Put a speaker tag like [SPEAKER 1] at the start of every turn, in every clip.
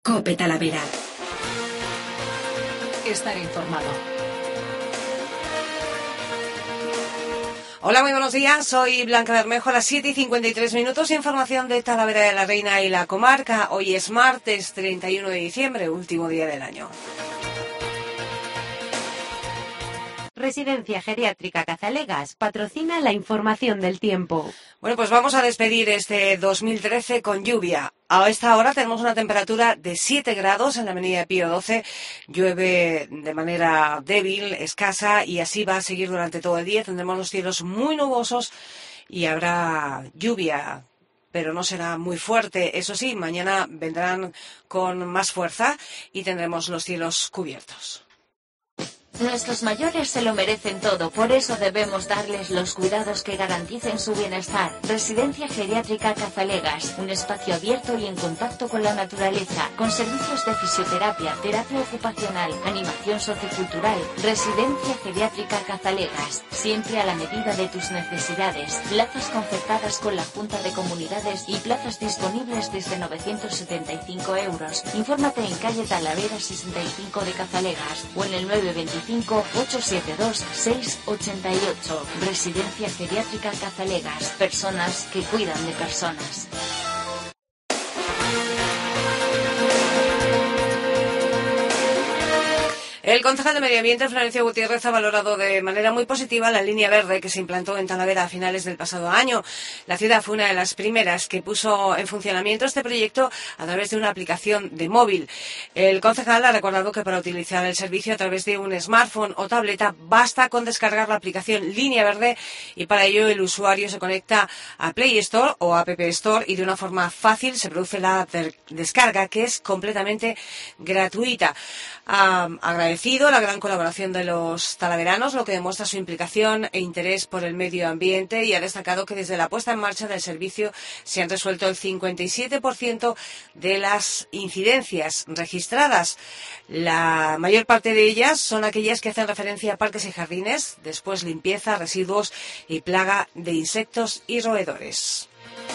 [SPEAKER 1] COPE Talavera.
[SPEAKER 2] Estar informado.
[SPEAKER 3] Hola, muy buenos días. Soy Blanca Bermejo. A las 7:53, información de Talavera de la Reina y la comarca. Hoy es martes 31 de diciembre, último día del año.
[SPEAKER 4] Residencia Geriátrica Cazalegas patrocina la información del tiempo.
[SPEAKER 3] Bueno, pues vamos a despedir este 2013 con lluvia. A esta hora tenemos una temperatura de 7 grados en la avenida Pío XII. Llueve de manera débil, escasa, y así va a seguir durante todo el día. Tendremos los cielos muy nubosos y habrá lluvia, pero no será muy fuerte. Eso sí, mañana vendrán con más fuerza y tendremos los cielos cubiertos.
[SPEAKER 5] Nuestros mayores se lo merecen todo, por eso debemos darles los cuidados que garanticen su bienestar. Residencia Geriátrica Cazalegas, un espacio abierto y en contacto con la naturaleza, con servicios de fisioterapia, terapia ocupacional, animación sociocultural. Residencia Geriátrica Cazalegas, siempre a la medida de tus necesidades. Plazas concertadas con la Junta de Comunidades y plazas disponibles desde 975 euros. Infórmate en calle Talavera 65 de Cazalegas o en el 925-872-688. Residencia Geriátrica Cazalegas. Personas que cuidan de personas.
[SPEAKER 3] El concejal de Medio Ambiente, Florencio Gutiérrez, ha valorado de manera muy positiva la línea verde que se implantó en Talavera a finales del pasado año. La ciudad fue una de las primeras que puso en funcionamiento este proyecto a través de una aplicación de móvil. El concejal ha recordado que para utilizar el servicio a través de un smartphone o tableta basta con descargar la aplicación Línea Verde, y para ello el usuario se conecta a Play Store o App Store y de una forma fácil se produce la descarga, que es completamente gratuita. Agradecido la gran colaboración de los talaveranos, lo que demuestra su implicación e interés por el medio ambiente, y ha destacado que desde la puesta en marcha del servicio se han resuelto el 57% de las incidencias registradas. La mayor parte de ellas son aquellas que hacen referencia a parques y jardines, después limpieza, residuos y plaga de insectos y roedores.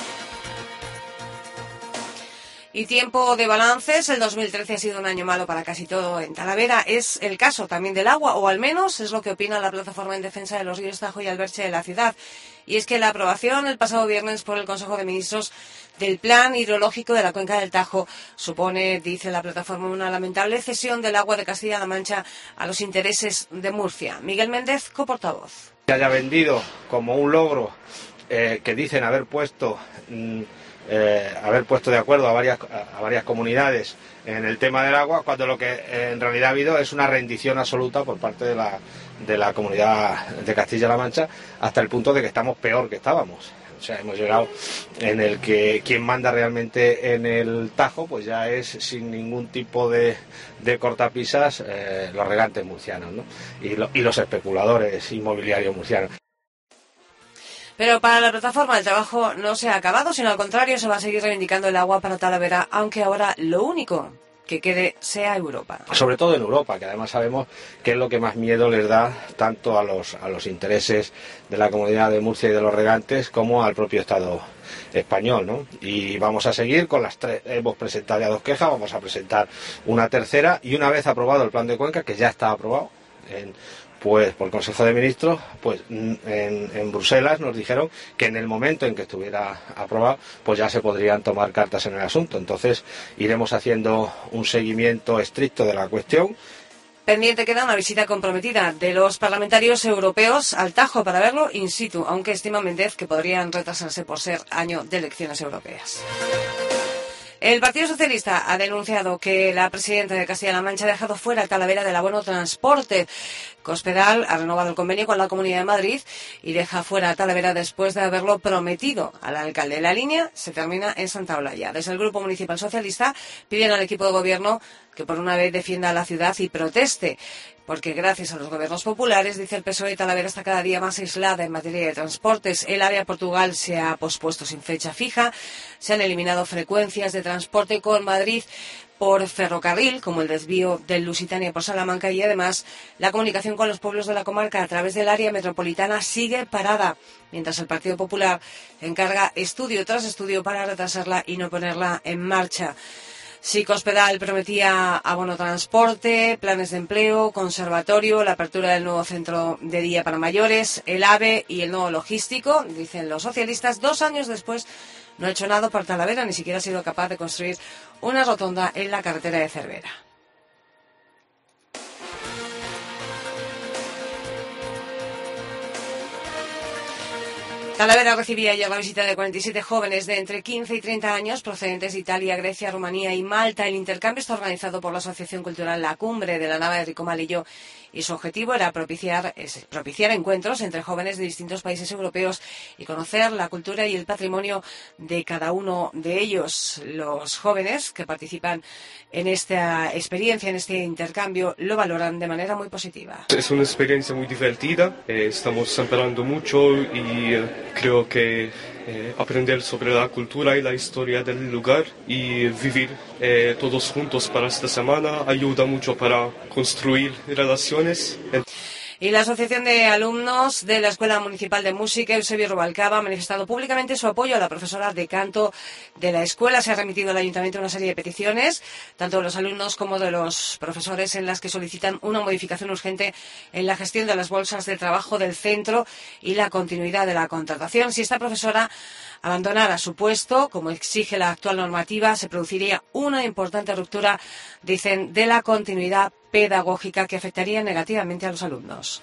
[SPEAKER 3] Y tiempo de balances. El 2013 ha sido un año malo para casi todo en Talavera. Es el caso también del agua, o al menos es lo que opina la plataforma en defensa de los ríos Tajo y Alberche de la ciudad. Y es que la aprobación el pasado viernes por el Consejo de Ministros del Plan Hidrológico de la Cuenca del Tajo supone, dice la plataforma, una lamentable cesión del agua de Castilla-La Mancha a los intereses de Murcia. Miguel Méndez, coportavoz.
[SPEAKER 6] Que haya vendido como un logro que dicen haber puesto de acuerdo a varias comunidades en el tema del agua, cuando lo que en realidad ha habido es una rendición absoluta por parte de la comunidad de Castilla-La Mancha, hasta el punto de que estamos peor que estábamos. O sea, hemos llegado en el que quien manda realmente en el Tajo pues ya es, sin ningún tipo de cortapisas, los regantes murcianos, ¿no? y los especuladores inmobiliarios murcianos.
[SPEAKER 3] Pero para la plataforma el trabajo no se ha acabado, sino al contrario, se va a seguir reivindicando el agua para Talavera, aunque ahora lo único que quede sea Europa.
[SPEAKER 6] Sobre todo en Europa, que además sabemos que es lo que más miedo les da tanto a los intereses de la Comunidad de Murcia y de los regantes como al propio Estado español, ¿no? Y vamos a seguir con las tres. Hemos presentado ya 2 quejas, vamos a presentar una tercera, y una vez aprobado el plan de Cuenca, que ya está aprobado pues por el Consejo de Ministros, pues en Bruselas nos dijeron que en el momento en que estuviera aprobado, pues ya se podrían tomar cartas en el asunto. Entonces iremos haciendo un seguimiento estricto de la cuestión.
[SPEAKER 3] Pendiente queda una visita comprometida de los parlamentarios europeos al Tajo para verlo in situ, aunque estima Méndez que podrían retrasarse por ser año de elecciones europeas. El Partido Socialista ha denunciado que la presidenta de Castilla-La Mancha ha dejado fuera a Talavera del abono transporte. Cospedal ha renovado el convenio con la Comunidad de Madrid y deja fuera a Talavera después de haberlo prometido al alcalde. La línea se termina en Santa Olalla. Desde el Grupo Municipal Socialista piden al equipo de gobierno que por una vez defienda a la ciudad y proteste, porque gracias a los gobiernos populares, dice el PSOE, Talavera está cada día más aislada en materia de transportes. El área Portugal se ha pospuesto sin fecha fija, se han eliminado frecuencias de transporte con Madrid por ferrocarril, como el desvío del Lusitania por Salamanca, y además la comunicación con los pueblos de la comarca a través del área metropolitana sigue parada, mientras el Partido Popular encarga estudio tras estudio para retrasarla y no ponerla en marcha. Psicohospital prometía abono transporte, planes de empleo, conservatorio, la apertura del nuevo centro de día para mayores, el AVE y el nuevo logístico, dicen los socialistas. 2 años después no ha hecho nada por Talavera, ni siquiera ha sido capaz de construir una rotonda en la carretera de Cervera. Talavera recibía ayer la visita de 47 jóvenes de entre 15 y 30 años procedentes de Italia, Grecia, Rumanía y Malta. El intercambio está organizado por la Asociación Cultural La Cumbre de la Nava de Rico Malillo y su objetivo era propiciar encuentros entre jóvenes de distintos países europeos y conocer la cultura y el patrimonio de cada uno de ellos. Los jóvenes que participan en esta experiencia, en este intercambio, lo valoran de manera muy positiva.
[SPEAKER 1] Es una experiencia muy divertida, estamos aprendiendo mucho y creo que aprender sobre la cultura y la historia del lugar y vivir todos juntos para esta semana ayuda mucho para construir relaciones.
[SPEAKER 3] Y la Asociación de Alumnos de la Escuela Municipal de Música, Eusebio Rubalcaba, ha manifestado públicamente su apoyo a la profesora de canto de la escuela. Se ha remitido al Ayuntamiento una serie de peticiones, tanto de los alumnos como de los profesores, en las que solicitan una modificación urgente en la gestión de las bolsas de trabajo del centro y la continuidad de la contratación. Si esta profesora abandonara su puesto, como exige la actual normativa, se produciría una importante ruptura, dicen, de la continuidad pedagógica que afectaría negativamente a los alumnos.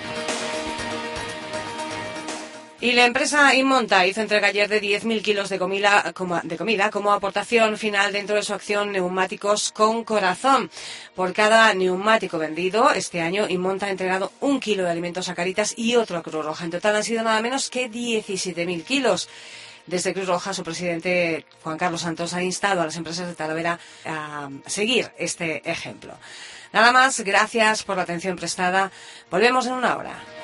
[SPEAKER 3] Y la empresa Inmonta hizo entrega ayer de 10.000 kilos de comida como aportación final dentro de su acción Neumáticos con Corazón. Por cada neumático vendido este año, Inmonta ha entregado 1 kilo de alimentos a Cáritas y otro a Cruz Roja. En total han sido nada menos que 17.000 kilos. Desde Cruz Roja, su presidente, Juan Carlos Santos, ha instado a las empresas de Talavera a seguir este ejemplo. Nada más, gracias por la atención prestada. Volvemos en 1 hora.